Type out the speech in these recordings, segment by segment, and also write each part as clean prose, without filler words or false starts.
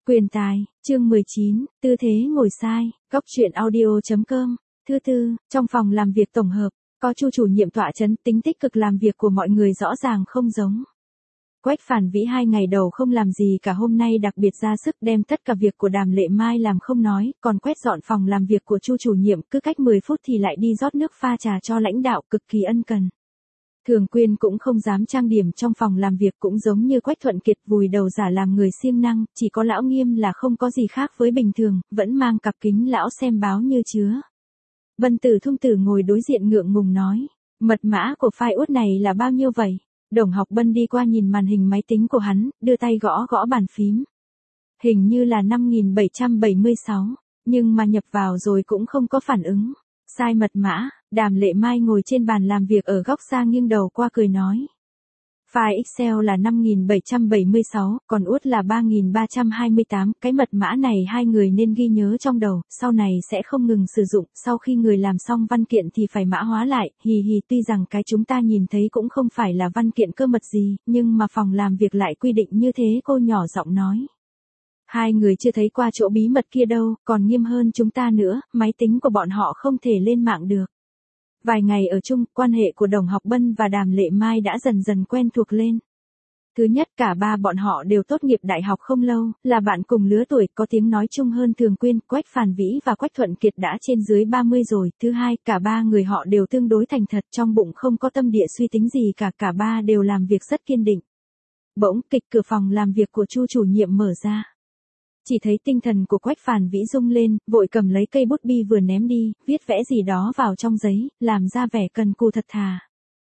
Quyền tài, chương 19, tư thế ngồi sai, góc truyện audio.com. Thứ tư, trong phòng làm việc tổng hợp, có Chu chủ nhiệm tọa chấn, tính tích cực làm việc của mọi người rõ ràng không giống. Quách Phản Vĩ 2 ngày đầu không làm gì cả, hôm nay đặc biệt ra sức đem tất cả việc của Đàm Lệ Mai làm không nói, còn quét dọn phòng làm việc của Chu chủ nhiệm, cứ cách 10 phút thì lại đi rót nước pha trà cho lãnh đạo, cực kỳ ân cần. Thường Quyên cũng không dám trang điểm trong phòng làm việc, cũng giống như Quách Thuận Kiệt vùi đầu giả làm người siêng năng, chỉ có Lão Nghiêm là không có gì khác với bình thường, vẫn mang cặp kính lão xem báo như chứa. Vân Tử Thung Tử ngồi đối diện ngượng ngùng nói, mật mã của file út này là bao nhiêu vậy? Đồng Học Bân đi qua nhìn màn hình máy tính của hắn, đưa tay gõ gõ bàn phím. Hình như là 5776, nhưng mà nhập vào rồi cũng không có phản ứng. Sai mật mã. Đàm Lệ Mai ngồi trên bàn làm việc ở góc xa nghiêng đầu qua cười nói. File Excel là 5776, còn út là 3328, cái mật mã này hai người nên ghi nhớ trong đầu, sau này sẽ không ngừng sử dụng, sau khi người làm xong văn kiện thì phải mã hóa lại, hì hì, tuy rằng cái chúng ta nhìn thấy cũng không phải là văn kiện cơ mật gì, nhưng mà phòng làm việc lại quy định như thế, cô nhỏ giọng nói. Hai người chưa thấy qua chỗ bí mật kia đâu, còn nghiêm hơn chúng ta nữa, máy tính của bọn họ không thể lên mạng được. Vài ngày ở chung, quan hệ của Đồng Học Bân và Đàm Lệ Mai đã dần dần quen thuộc lên. Thứ nhất, cả ba bọn họ đều tốt nghiệp đại học không lâu, là bạn cùng lứa tuổi, có tiếng nói chung hơn Thường Quyên, Quách Phản Vĩ và Quách Thuận Kiệt đã trên dưới 30 rồi. Thứ hai, cả ba người họ đều tương đối thành thật, trong bụng không có tâm địa suy tính gì cả, cả ba đều làm việc rất kiên định. Bỗng, kịch cửa phòng làm việc của Chu chủ nhiệm mở ra. Chỉ thấy tinh thần của Quách Phản Vĩ rung lên, vội cầm lấy cây bút bi vừa ném đi, viết vẽ gì đó vào trong giấy, làm ra vẻ cần cù thật thà.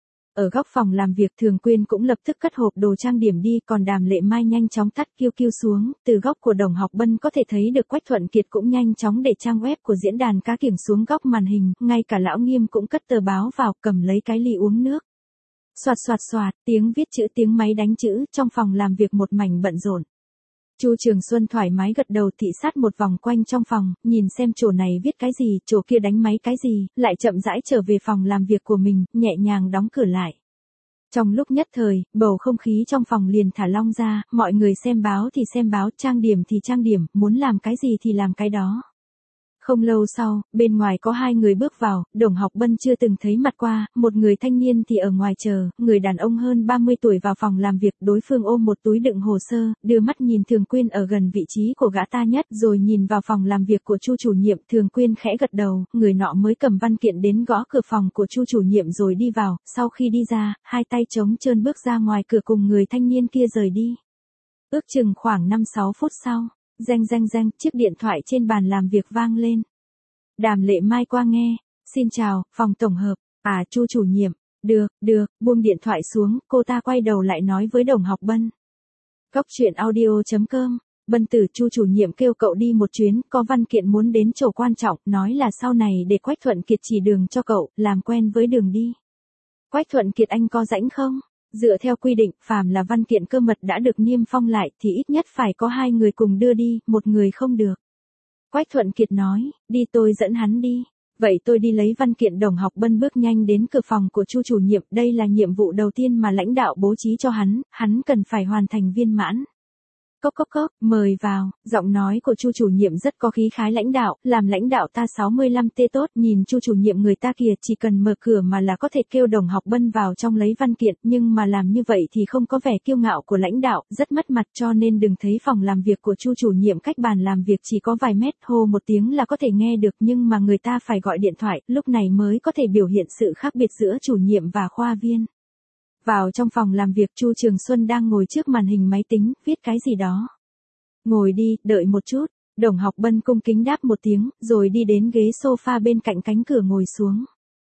Ở góc phòng làm việc, Thường Quyên cũng lập tức cất hộp đồ trang điểm đi, còn Đàm Lệ Mai nhanh chóng tắt kiêu kiêu xuống, từ góc của Đồng Học Bân có thể thấy được Quách Thuận Kiệt cũng nhanh chóng để trang web của diễn đàn cá kiểng xuống góc màn hình, ngay cả Lão Nghiêm cũng cất tờ báo vào, cầm lấy cái ly uống nước. Soạt soạt soạt, tiếng viết chữ, tiếng máy đánh chữ, trong phòng làm việc một mảnh bận rộn. Chu Trường Xuân thoải mái gật đầu, thị sát một vòng quanh trong phòng, nhìn xem chỗ này viết cái gì, chỗ kia đánh máy cái gì, lại chậm rãi trở về phòng làm việc của mình, nhẹ nhàng đóng cửa lại. Trong lúc nhất thời, bầu không khí trong phòng liền thả lỏng ra, mọi người xem báo thì xem báo, trang điểm thì trang điểm, muốn làm cái gì thì làm cái đó. Không lâu sau, bên ngoài có hai người bước vào, Đồng Học Bân chưa từng thấy mặt qua, một người thanh niên thì ở ngoài chờ, người đàn ông hơn 30 tuổi vào phòng làm việc, đối phương ôm một túi đựng hồ sơ, đưa mắt nhìn Thường Quyên ở gần vị trí của gã ta nhất, rồi nhìn vào phòng làm việc của Chu chủ nhiệm, Thường Quyên khẽ gật đầu, người nọ mới cầm văn kiện đến gõ cửa phòng của Chu chủ nhiệm rồi đi vào, sau khi đi ra, hai tay trống trơn bước ra ngoài cửa cùng người thanh niên kia rời đi. Ước chừng khoảng 5-6 phút sau. Reng reng reng, chiếc điện thoại trên bàn làm việc vang lên. Đàm Lệ Mai qua nghe, xin chào, phòng tổng hợp, Chu chủ nhiệm, được, buông điện thoại xuống, cô ta quay đầu lại nói với Đồng Học Bân. Góc truyện audio.com, Bân Tử, Chu chủ nhiệm kêu cậu đi một chuyến, có văn kiện muốn đến chỗ quan trọng, nói là sau này để Quách Thuận Kiệt chỉ đường cho cậu, làm quen với đường đi. Quách Thuận Kiệt anh có rảnh không? Dựa theo quy định, phàm là văn kiện cơ mật đã được niêm phong lại thì ít nhất phải có hai người cùng đưa đi, một người không được. Quách Thuận Kiệt nói, đi tôi dẫn hắn đi. Vậy tôi đi lấy văn kiện. Đồng Học Bân bước nhanh đến cửa phòng của Chu chủ nhiệm, đây là nhiệm vụ đầu tiên mà lãnh đạo bố trí cho hắn cần phải hoàn thành viên mãn. Cốc cốc cốc, mời vào, giọng nói của Chu chủ nhiệm rất có khí khái lãnh đạo, làm lãnh đạo ta 65 tê tốt, nhìn Chu chủ nhiệm người ta kìa, chỉ cần mở cửa mà là có thể kêu Đồng Học Bân vào trong lấy văn kiện, nhưng mà làm như vậy thì không có vẻ kiêu ngạo của lãnh đạo, rất mất mặt, cho nên đừng thấy phòng làm việc của Chu chủ nhiệm cách bàn làm việc chỉ có vài mét, hô một tiếng là có thể nghe được, nhưng mà người ta phải gọi điện thoại, lúc này mới có thể biểu hiện sự khác biệt giữa chủ nhiệm và khoa viên. Vào trong phòng làm việc, Chu Trường Xuân đang ngồi trước màn hình máy tính, viết cái gì đó. Ngồi đi, đợi một chút. Đồng Học Bân cung kính đáp một tiếng, rồi đi đến ghế sofa bên cạnh cánh cửa ngồi xuống.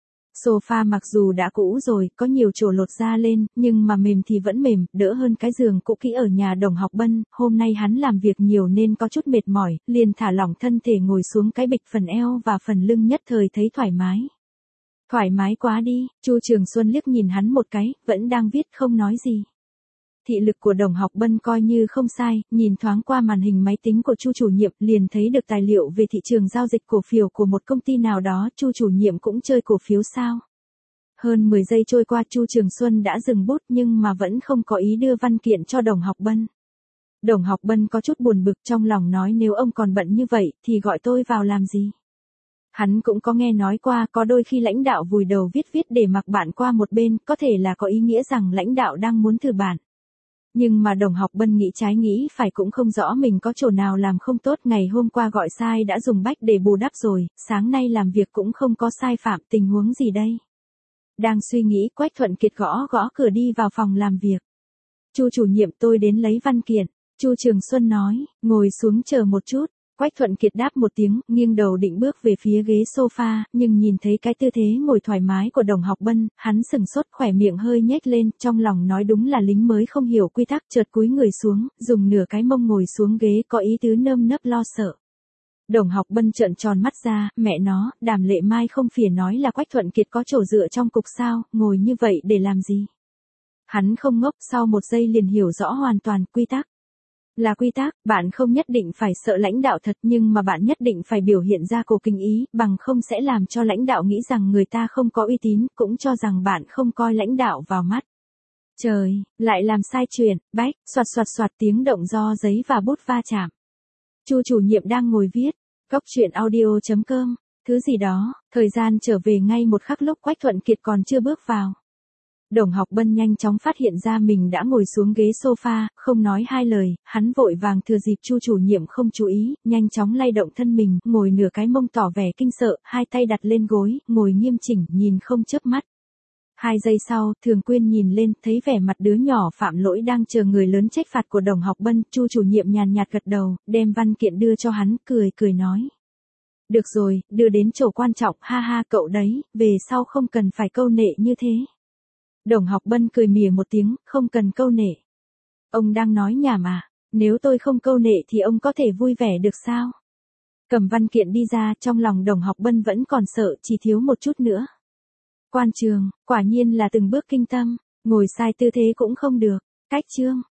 Sofa mặc dù đã cũ rồi, có nhiều chỗ lột da lên, nhưng mà mềm thì vẫn mềm, đỡ hơn cái giường cũ kỹ ở nhà Đồng Học Bân. Hôm nay hắn làm việc nhiều nên có chút mệt mỏi, liền thả lỏng thân thể ngồi xuống cái bịch, phần eo và phần lưng nhất thời thấy thoải mái. Thoải mái quá đi, Chu Trường Xuân liếc nhìn hắn một cái, vẫn đang viết không nói gì. Thị lực của Đồng Học Bân coi như không sai, nhìn thoáng qua màn hình máy tính của Chu chủ nhiệm, liền thấy được tài liệu về thị trường giao dịch cổ phiếu của một công ty nào đó. Chu chủ nhiệm cũng chơi cổ phiếu sao? Hơn 10 giây trôi qua, Chu Trường Xuân đã dừng bút nhưng mà vẫn không có ý đưa văn kiện cho Đồng Học Bân. Đồng Học Bân có chút buồn bực trong lòng nói nếu ông còn bận như vậy thì gọi tôi vào làm gì. Hắn cũng có nghe nói qua có đôi khi lãnh đạo vùi đầu viết để mặc bạn qua một bên, có thể là có ý nghĩa rằng lãnh đạo đang muốn thử bạn. Nhưng mà Đồng Học Bân nghĩ trái nghĩ phải cũng không rõ mình có chỗ nào làm không tốt, ngày hôm qua gọi sai đã dùng bách để bù đắp rồi, sáng nay làm việc cũng không có sai phạm, tình huống gì đây? Đang suy nghĩ Quách Thuận Kiệt gõ gõ cửa đi vào phòng làm việc. Chu chủ nhiệm tôi đến lấy văn kiện, Chu Trường Xuân nói, ngồi xuống chờ một chút. Quách Thuận Kiệt đáp một tiếng, nghiêng đầu định bước về phía ghế sofa, nhưng nhìn thấy cái tư thế ngồi thoải mái của Đồng Học Bân, hắn sừng sốt khỏe miệng hơi nhếch lên, trong lòng nói đúng là lính mới không hiểu quy tắc, chợt cúi người xuống, dùng nửa cái mông ngồi xuống ghế có ý tứ nơm nớp lo sợ. Đồng Học Bân trợn tròn mắt ra, mẹ nó, Đàm Lệ Mai không phìa nói là Quách Thuận Kiệt có chỗ dựa trong cục sao, ngồi như vậy để làm gì? Hắn không ngốc, sau một giây liền hiểu rõ hoàn toàn quy tắc. Là quy tắc, bạn không nhất định phải sợ lãnh đạo thật nhưng mà bạn nhất định phải biểu hiện ra cổ kính ý, bằng không sẽ làm cho lãnh đạo nghĩ rằng người ta không có uy tín, cũng cho rằng bạn không coi lãnh đạo vào mắt. Trời, lại làm sai chuyện, bách, soạt soạt soạt tiếng động do giấy và bút va chạm. Chu chủ nhiệm đang ngồi viết, góc truyện audio.com, thứ gì đó, thời gian trở về ngay một khắc lúc Quách Thuận Kiệt còn chưa bước vào. Đồng Học Bân nhanh chóng phát hiện ra mình đã ngồi xuống ghế sofa, không nói hai lời, hắn vội vàng thừa dịp Chu chủ nhiệm không chú ý, nhanh chóng lay động thân mình, ngồi nửa cái mông tỏ vẻ kinh sợ, hai tay đặt lên gối, ngồi nghiêm chỉnh, nhìn không chớp mắt. 2 giây sau, Thường Quyên nhìn lên, thấy vẻ mặt đứa nhỏ phạm lỗi đang chờ người lớn trách phạt của Đồng Học Bân, Chu chủ nhiệm nhàn nhạt gật đầu, đem văn kiện đưa cho hắn, cười nói. Được rồi, đưa đến chỗ quan trọng, ha ha cậu đấy, về sau không cần phải câu nệ như thế. Đồng Học Bân cười mỉa một tiếng, không cần câu nệ. Ông đang nói nhảm à, nếu tôi không câu nệ thì ông có thể vui vẻ được sao? Cầm văn kiện đi ra, trong lòng Đồng Học Bân vẫn còn sợ, chỉ thiếu một chút nữa. Quan trường, quả nhiên là từng bước kinh tâm, ngồi sai tư thế cũng không được, cách chương.